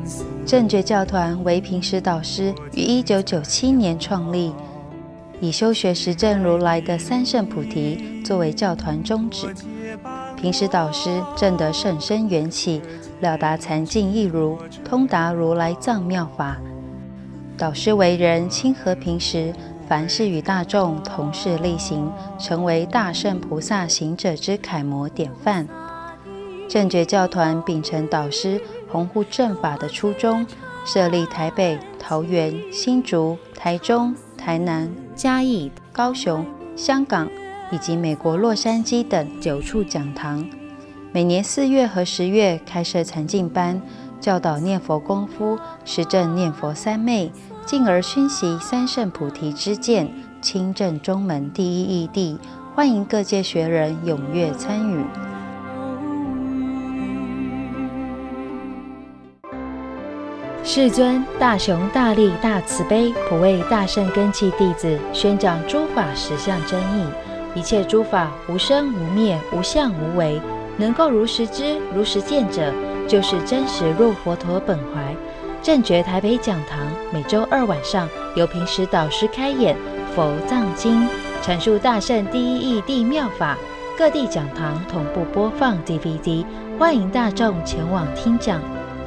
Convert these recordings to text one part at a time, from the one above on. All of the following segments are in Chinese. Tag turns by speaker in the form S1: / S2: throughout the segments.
S1: 正觉教团为平时导师于1997年创立，以修学实证如来的三圣菩提作为教团宗旨。平时导师证得甚深缘起，了达禅境义如，通达如来藏妙法。导师为人亲和平时，凡事与大众同事力行，成为大圣菩萨行者之楷模典范。正觉教团秉承导师弘护正法的初衷，设立台北、桃园、新竹、台中、台南、嘉义、高雄、香港以及美国洛杉矶等9处讲堂。每年4月和10月开设禅净班，教导念佛功夫，实证念佛三昧，进而熏习三圣菩提之见，亲证中门第一义谛，欢迎各界学人踊跃参与。世尊大雄大力大慈悲，普为大圣根器弟子，宣讲诸法实相真义。一切诸法无生无灭，无相无为，能够如实知如实见者，就是真实入佛陀本怀。正觉台北讲堂每周2晚上由平时导师开演佛藏经，阐述大圣第一义谛妙法，各地讲堂同步播放 DVD， 欢迎大众前往听讲。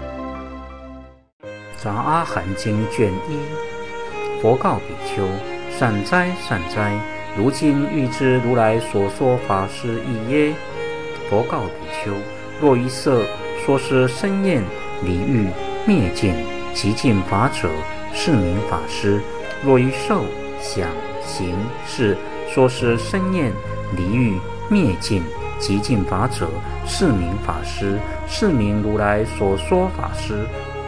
S2: 杂阿含经卷1，佛告比丘：善哉善哉，如今欲知如来所说法是义耶？佛告比丘：若于色说是生厌离欲灭尽极尽法者，是名法师；若于受想行识说是生厌离欲灭尽极尽法者，是名法师，是名如来所说法师。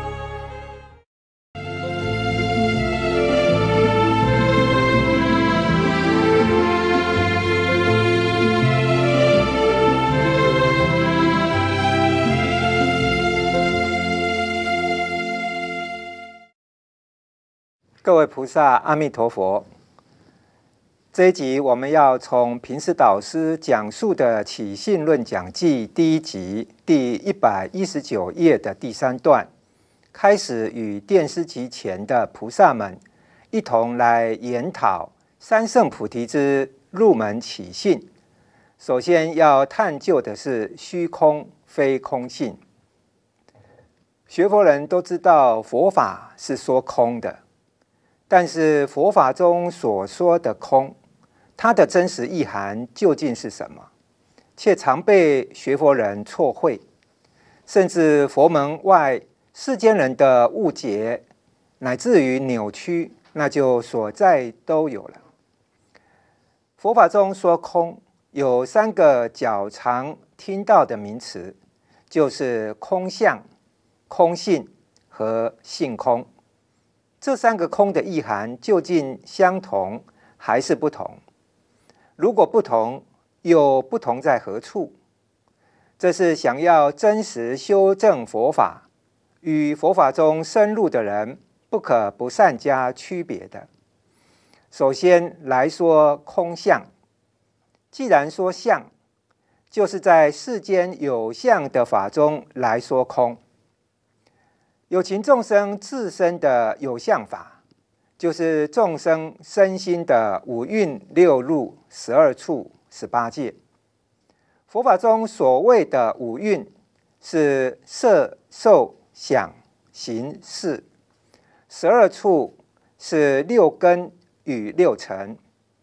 S3: 各位菩萨，阿弥陀佛。这一集我们要从平时导师讲述的《起信论讲记》第1集第119页的第3段开始，与殿司级前的菩萨们一同来研讨三圣菩提之入门起信。首先要探究的是虚空非空性。学佛人都知道佛法是说空的，但是佛法中所说的空，它的真实意涵究竟是什么？却常被学佛人错会，甚至佛门外世间人的误解，乃至于扭曲，那就所在都有了。佛法中说空，有3个较常听到的名词，就是空相、空性和性空。这3个空的意涵究竟相同还是不同？如果不同，又不同在何处？这是想要真实修正佛法，与佛法中深入的人不可不善加区别的。首先来说空相。既然说相，就是在世间有相的法中来说空。有情众生自身的有相法，就是众生身心的5蕴6入12处18界。佛法中所谓的5蕴是色受想行识，12处是6根与6尘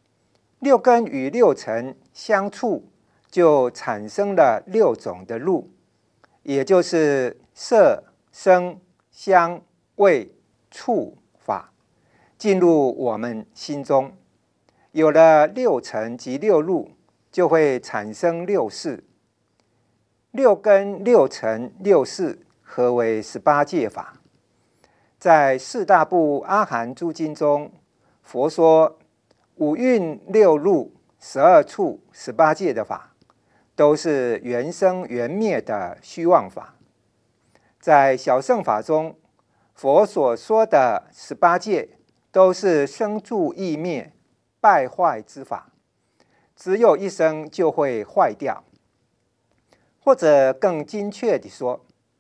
S3: ，6根与6尘相处，就产生了6种的入，也就是色声香味触法进入我们心中。有了6尘及6入，就会产生6识。6根6尘6识合为18界法。在4大部阿含诸经中，佛说5蕴6入12处18界的法，都是缘生缘灭的虚妄法。在小乘法中，佛所说的18界都是生住异灭败坏之法，只有一生就会坏掉。或者更精确地说，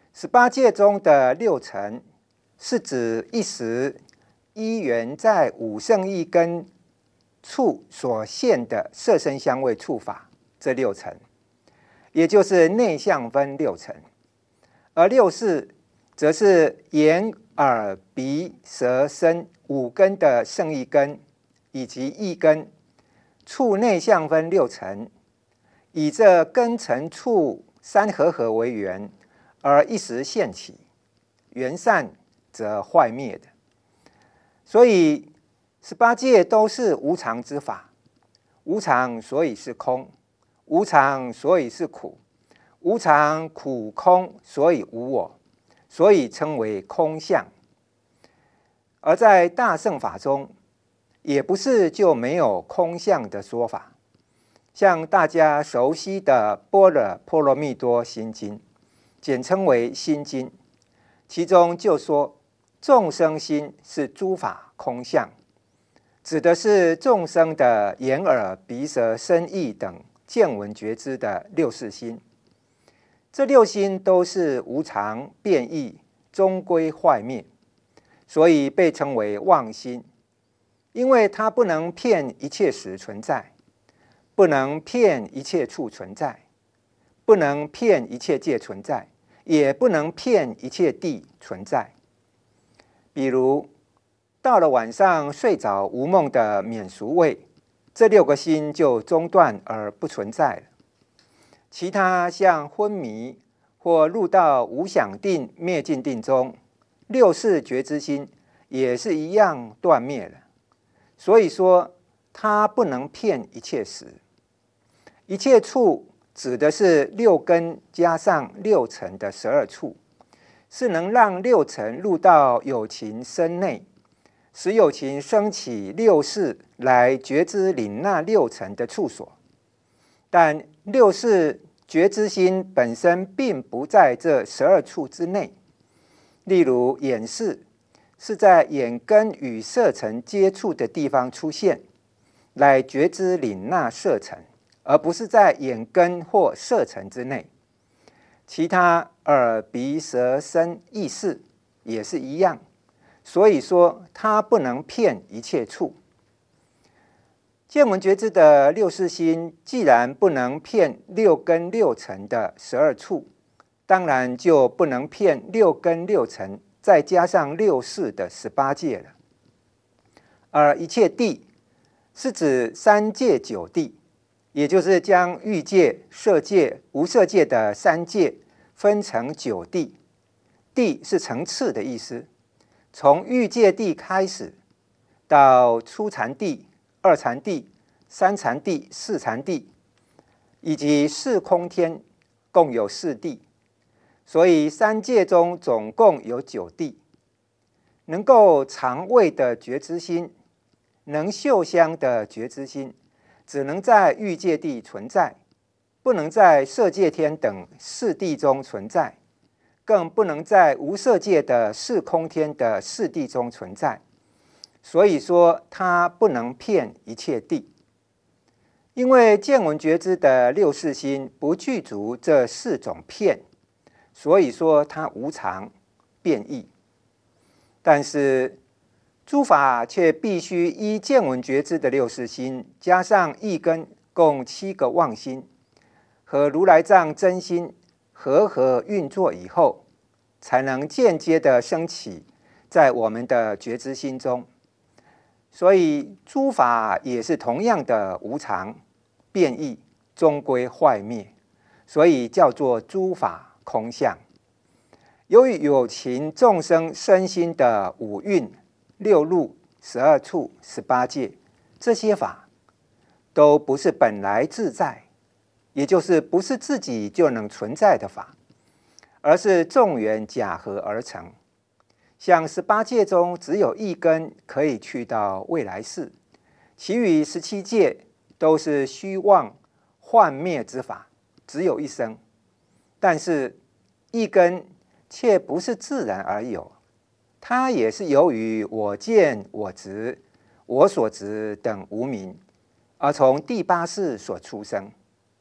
S3: 18界中的六尘，是指一时依缘在五圣意根处所现的色声香味触法这六尘，也就是内相分六尘。而六识则是眼、耳、鼻、舌、身五根的圣意根以及意根，处内相分六尘，以这根尘处三合合为缘，而一时现起，缘散则坏灭的。所以18界都是无常之法，无常所以是空，无常所以是苦，无常苦空所以无我，所以称为空相。而在大乘法中，也不是就没有空相的说法。像大家熟悉的《般若波罗蜜多心经》，简称为心经，其中就说众生心是诸法空相，指的是众生的眼、耳、鼻、舌、身、意等见闻觉知的六识心。这六心都是无常变异，终归坏灭，所以被称为妄心。因为它不能骗一切时存在，不能骗一切处存在，不能骗一切界存在，也不能骗一切地存在。比如到了晚上睡着无梦的免俗位，这六个心就中断而不存在了。其他像昏迷或入到无想定、灭尽定中，六识觉知心也是一样断灭了。所以说，它不能骗一切时。一切处指的是六根加上六尘的12处，是能让六尘入到有情身内，使有情升起六识来觉知领纳六尘的处所。但六识觉知心本身并不在这12处之内。例如眼识是在眼根与色尘接触的地方出现，来觉知领纳色尘，而不是在眼根或色尘之内。其他耳、鼻、舌、身、意识也是一样，所以说它不能骗一切处。见闻觉知的六识心既然不能骗六根六尘的12处，当然就不能骗六根六尘再加上六识的18界了。而一切地是指三界九地，也就是将欲界、色界、无色界的三界分成9地。地是层次的意思，从欲界地开始，到初禅地、二禅地、三禅地、四禅地，以及四空天，共有4地。所以三界中总共有9地。能够尝味的觉知心，能嗅香的觉知心，只能在欲界地存在，不能在色界天等4地中存在，更不能在无色界的四空天的4地中存在。所以说它不能骗一切地。因为见闻觉知的六识心不具足这4种骗，所以说它无常变异。但是诸法却必须依见闻觉知的六识心，加上意根，共7个妄心，和如来藏真心合运作以后，才能间接的升起在我们的觉知心中。所以诸法也是同样的无常变异，终归坏灭，所以叫做诸法空相。由于有情众生身心的5蕴、6路、12处、18界，这些法都不是本来自在，也就是不是自己就能存在的法，而是众缘假合而成。像18界中只有一根可以去到未来世，其余17界都是虚妄幻灭之法，只有一生。但是一根却不是自然而有，它也是由于我见、我执、我所执等无明，而从第8识所出生。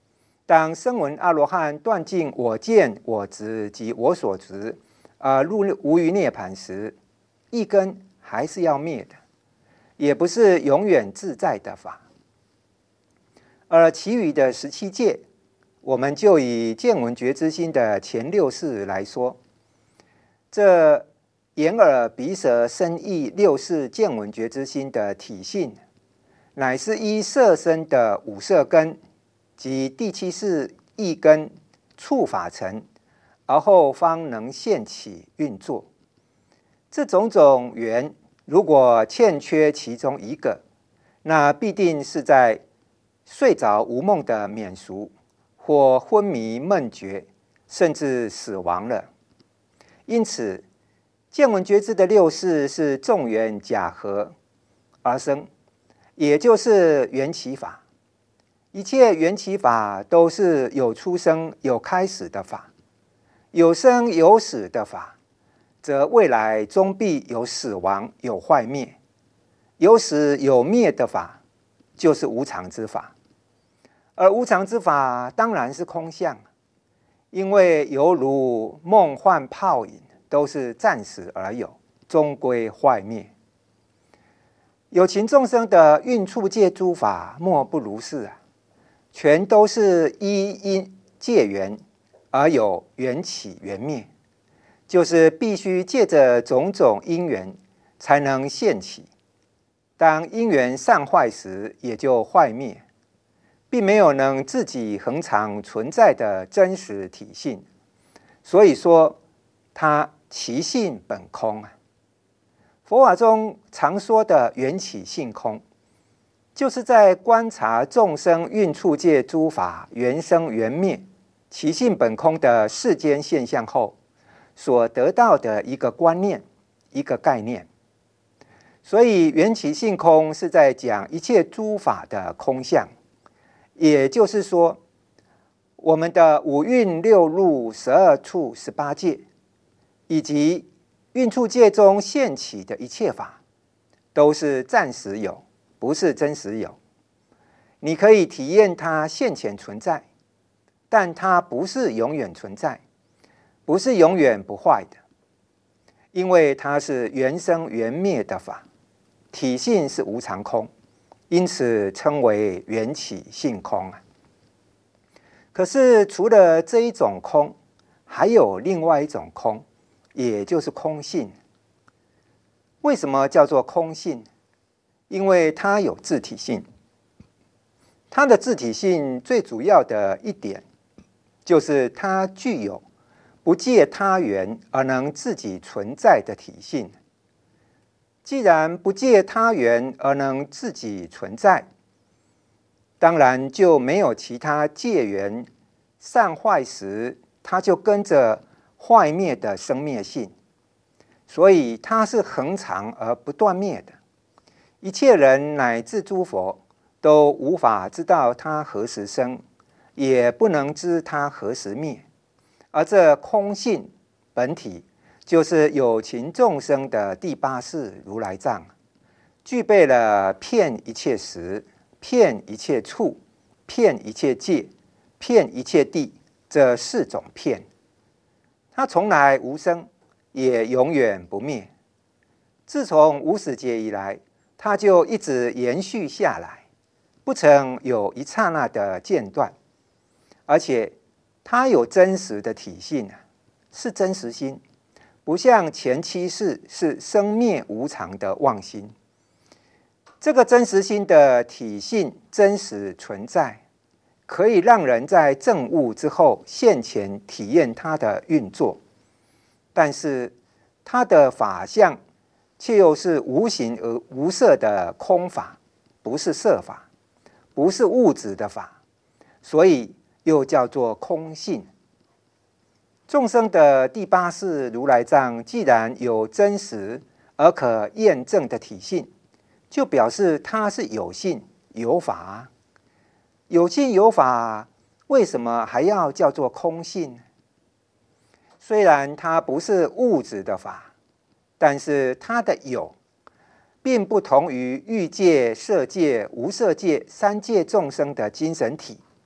S3: 当声闻阿罗汉断尽我见、我执及我所执，入无余涅槃时，一根还是要灭的，也不是永远自在的法。而其余的17界，我们就以见闻觉知心的前6识来说，这眼耳鼻舌身意6识见闻觉知心的体性，乃是依色身的5色根及第7识意根触法成，而后方能现起运作。这种种缘，如果欠缺其中一个，那必定是在睡着无梦的免俗，或昏迷梦觉，甚至死亡了。因此，见闻觉知的6识是众缘假合而生，也就是缘起法。一切缘起法都是有出生有开始的法，有生有死的法，则未来终必有死亡有坏灭。有死有灭的法，就是无常之法。而无常之法当然是空相，因为犹如梦幻泡影，都是暂时而有，终归坏灭。有情众生的运处界诸法，莫不如是啊，全都是依因界缘而有缘起缘灭，就是必须借着种种因缘才能现起。当因缘散坏时，也就坏灭，并没有能自己恒常存在的真实体性。所以说，它其性本空啊。佛法中常说的缘起性空，就是在观察众生运处界诸法缘生缘灭、其性本空的世间现象后，所得到的一个观念、一个概念。所以缘起性空是在讲一切诸法的空相，也就是说，我们的五蕴六入12处18界，以及运处界中现起的一切法，都是暂时有，不是真实有。你可以体验它现前存在，但它不是永远存在，不是永远不坏的，因为它是缘生缘灭的法，体性是无常空，因此称为缘起性空啊。可是除了这一种空，还有另外一种空，也就是空性。为什么叫做空性？因为它有自体性。它的自体性最主要的一点，就是它具有不借他缘而能自己存在的体性。既然不借他缘而能自己存在，当然就没有其他借缘散坏时，它就跟着坏灭的生灭性，所以它是恒常而不断灭的。一切人乃至诸佛都无法知道它何时生，也不能知它何时灭。而这空性本体，就是有情众生的第8识如来藏，具备了遍一切时、遍一切处、遍一切界、遍一切地这4种遍。它从来无生，也永远不灭。自从无始劫以来，它就一直延续下来，不曾有一刹那的间断。而且它有真实的体性，是真实心，不像前7识是生灭无常的妄心。这个真实心的体性真实存在，可以让人在证悟之后现前体验它的运作。但是它的法相却又是无形而无色的空法，不是色法，不是物质的法，所以又叫做空性。众生的第8识如来藏既然有真实而可验证的体性，就表示它是有性有法啊。有性有法，为什么还要叫做空性？虽然它不是物质的法，但是它的有并不同于欲界、色界、无色界3界众生的精神体，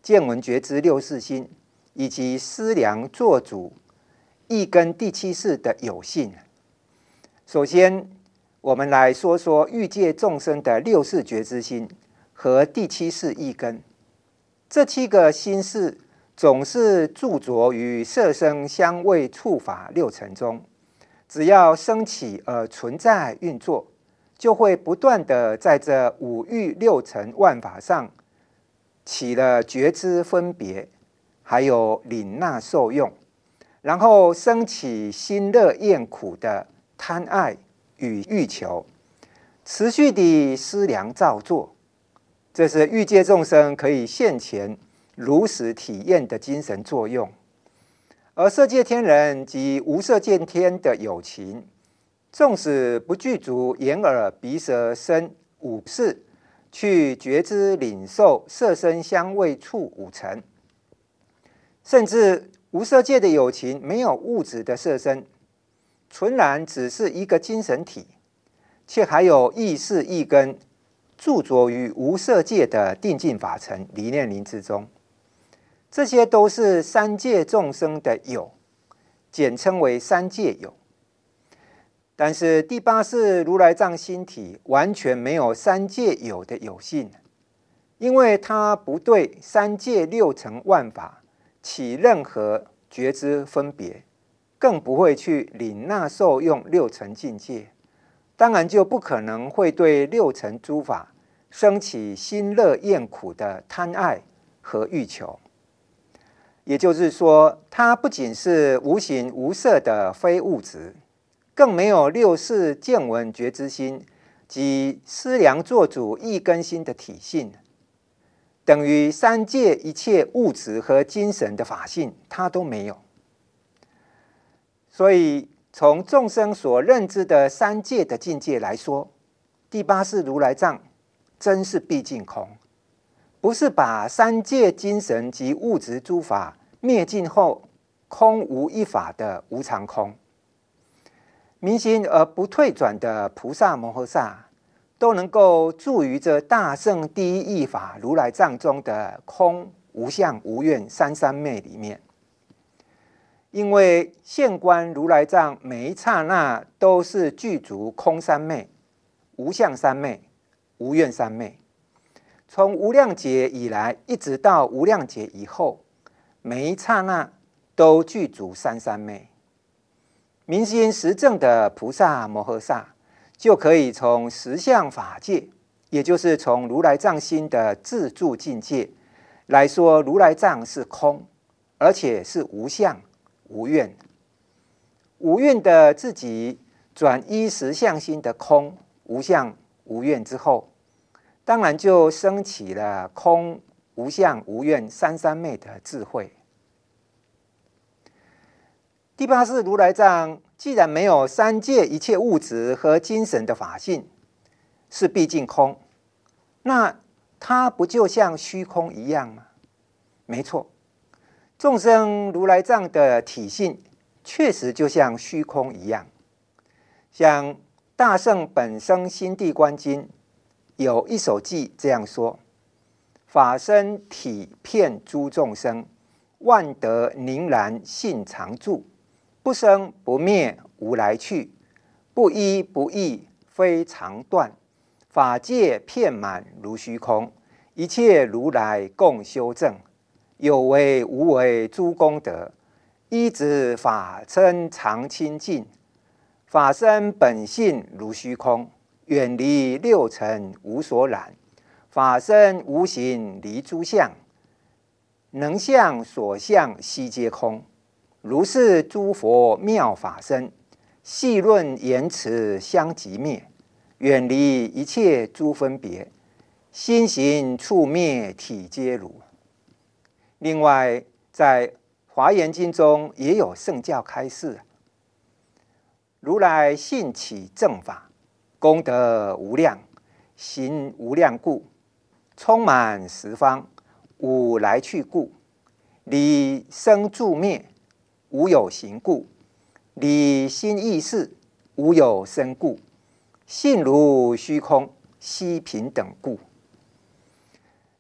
S3: 见闻觉知六识心，以及思量做主意根第七识的有性。首先，我们来说说欲界众生的六识觉知心和第七识意根。这7个心识总是著着于色声香味触法六尘中，只要升起而存在运作，就会不断的在这五欲六尘万法上起了觉知分别，还有领纳受用，然后升起心乐厌苦的贪爱与欲求，持续地思量造作。这是欲界众生可以现前如实体验的精神作用。而色界天人及无色界天的有情，纵使不具足眼耳鼻舌身五识去觉知领受色声香味触五尘，甚至无色界的有情没有物质的色身，纯然只是一个精神体，却还有意识意根著着于无色界的定境法尘离念林之中。这些都是三界众生的有，简称为三界有。但是第八识如来藏心体完全没有三界有的有性，因为它不对三界六尘万法起任何觉知分别，更不会去领纳受用六尘境界，当然就不可能会对六尘诸法生起心乐厌苦的贪爱和欲求。也就是说，它不仅是无形无色的非物质，更没有六识见闻觉知心及思量做主意根心的体性，等于三界一切物质和精神的法性，它都没有。所以，从众生所认知的三界的境界来说，第八识如来藏真是毕竟空，不是把三界精神及物质诸法灭尽后空无一法的无常空。明心而不退转的菩萨摩诃萨，都能够住于这大圣第一义法如来藏中的空无相无愿三三昧里面。因为现观如来藏每一刹那都是具足空三昧、无相三昧、无愿三昧。从无量劫以来一直到无量劫以后，每一刹那都具足三三昧。明心实证的菩萨摩诃萨，就可以从实相法界，也就是从如来藏心的自住境界来说，如来藏是空，而且是无相无愿。无愿的自己转依实相心的空无相无愿之后，当然就升起了空无相无愿三三昧的智慧。第八识如来藏既然没有三界一切物质和精神的法性，是毕竟空，那它不就像虚空一样吗？没错，众生如来藏的体性确实就像虚空一样。像大圣本生心地观经有一首偈这样说：法身体遍诸众生，万德宁然性常住，不生不灭无来去，不依不异非常断，法界遍满如虚空，一切如来共修正，有为无为诸功德，依止法身常清净，法身本性如虚空，远离六尘无所染，法身无形离诸相，能相所相悉皆空，如是诸佛妙法身，细论言辞相即灭，远离一切诸分别，心行处灭体皆如。另外，在华严经中也有圣教开示：如来性起正法，功德无量，行无量故，充满十方，无来去故，离生住灭，无有形故，离心意识，无有身故，性如虚空，悉平等故。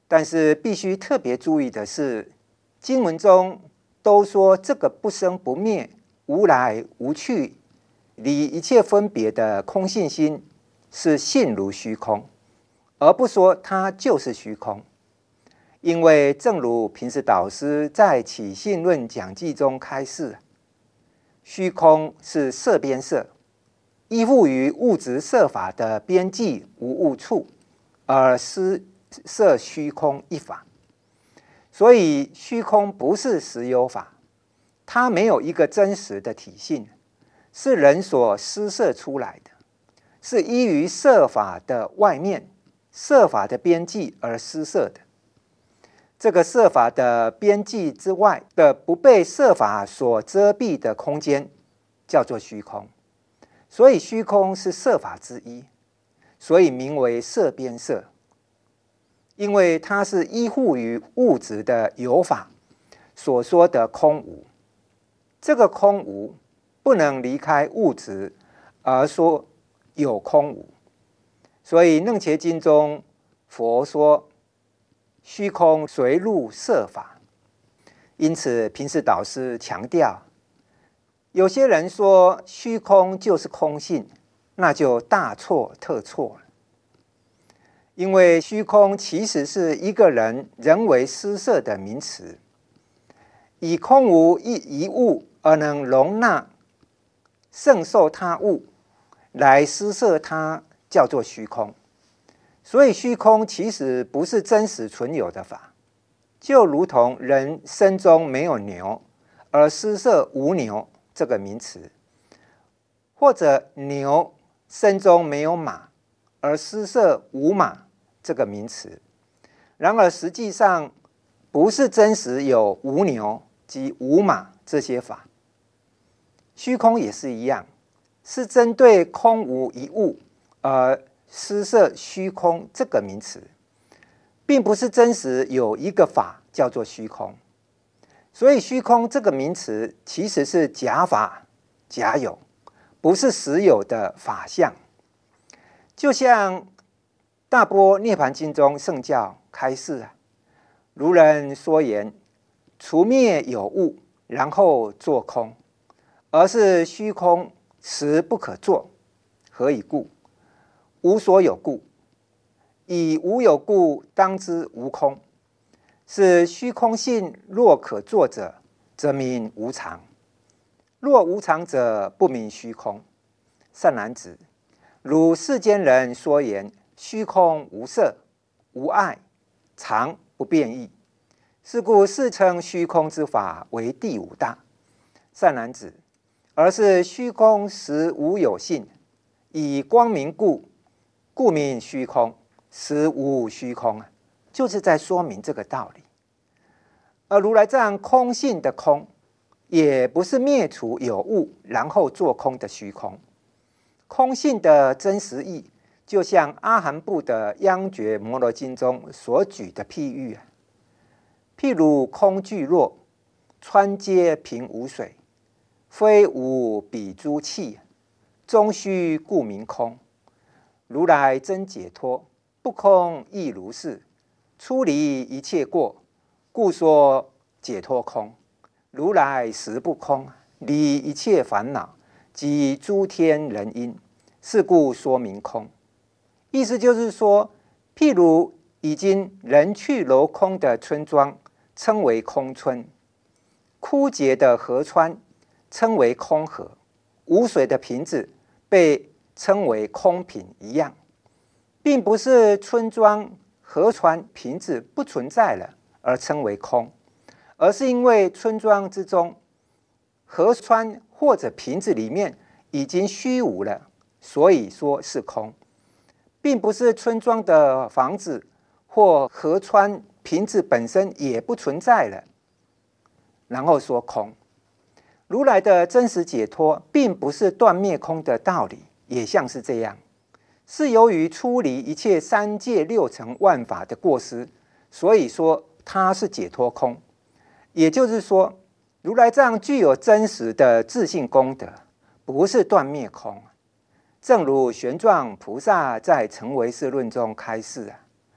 S3: 但是必须特别注意的是，经文中都说这个不生不灭、无来无去、离一切分别的空性心是性如虚空，而不说它就是虚空。因为正如平时导师在起信论讲记中开示，虚空是色边色，依附于物质色法的边际无物处，而失色虚空一法。所以虚空不是实有法，它没有一个真实的体性，是人所施设出来的，是依于色法的外面、色法的边际而施设的。这个色法的边际之外的不被色法所遮蔽的空间，叫做虚空。所以虚空是色法之一，所以名为色边色。因为它是依附于物质的有法所说的空无，这个空无不能离开物质而说有空无。所以楞伽经中佛说虚空随入色法。因此平时导师强调，有些人说虚空就是空性，那就大错特错了。因为虚空其实是一个人为施设的名词，以空无一物而能容纳胜受他物来施设它，叫做虚空。所以虚空其实不是真实存有的法，就如同人身中没有牛而施设无牛这个名词，或者牛身中没有马而施设无马这个名词。然而实际上不是真实有无牛及无马这些法。虚空也是一样，是针对空无一物而施设虚空这个名词，并不是真实有一个法叫做虚空。所以虚空这个名词其实是假法假有，不是实有的法相。就像大般涅盘经中圣教开示如人说言，除灭有物，然后作空，而是虚空实不可作。何以故？无所有故。以无有故，当知无空。是虚空性若可作者，则名无常；若无常者，不名虚空。善男子，如世间人说言，虚空无色、无碍、常不变异，是故世称虚空之法为第五大。善男子，而是虚空实无有性，以光明故，故名虚空，实无虚空就是在说明这个道理。而如来藏空性的空，也不是灭除有物然后做空的虚空。空性的真实义，就像阿含部的央觉摩罗经中所举的譬喻譬如空聚若，川皆平无水，非无彼诸气，终须故名空。如来真解脱，不空亦如是，出离一切过，故说解脱空。如来实不空，离一切烦恼及诸天人因，是故说明空。意思就是说，譬如已经人去楼空的村庄，称为空村；枯竭的河川称为空河；无水的瓶子被称为空瓶一样，并不是村庄、河川、瓶子不存在了而称为空，而是因为村庄之中、河川或者瓶子里面已经虚无了，所以说是空，并不是村庄的房子或河川、瓶子本身也不存在了，然后说空。如来的真实解脱，并不是断灭空的道理，也像是这样，是由于出离一切三界六尘万法的过失，所以说它是解脱空。也就是说，如来藏具有真实的自性功德，不是断灭空。正如玄奘菩萨在《成唯识论》中开示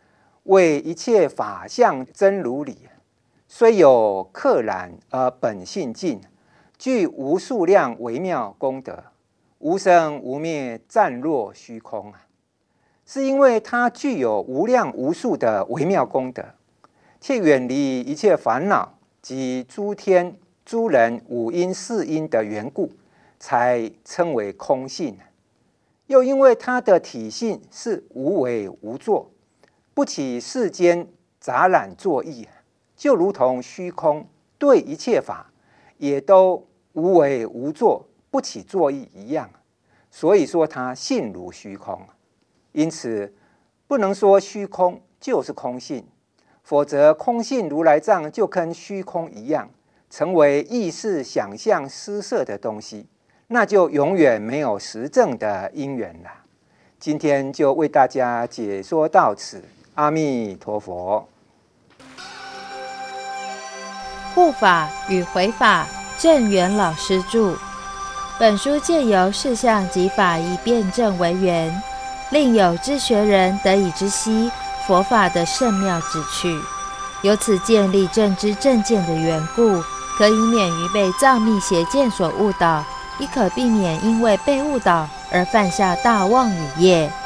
S3: 为一切法相真如理，虽有克然而本性净，具无数量微妙功德，无生无灭，暂若虚空啊！是因为它具有无量无数的微妙功德，却远离一切烦恼及诸天诸人五阴四阴的缘故，才称为空性。又因为它的体性是无为无作，不起世间杂染作意，就如同虚空对一切法也都无为无作，不起作意一样，所以说它性如虚空。因此不能说虚空就是空性，否则空性如来藏就跟虚空一样，成为意识想象施设的东西，那就永远没有实证的因缘了。今天就为大家解说到此，阿弥陀佛。
S1: 护法与回法，正元老师著。本书借由事相及法义辩证为缘，令有知学人得以知悉佛法的圣妙旨趣，由此建立正知正见的缘故，可以免于被藏密邪见所误导，亦可避免因为被误导而犯下大妄语业。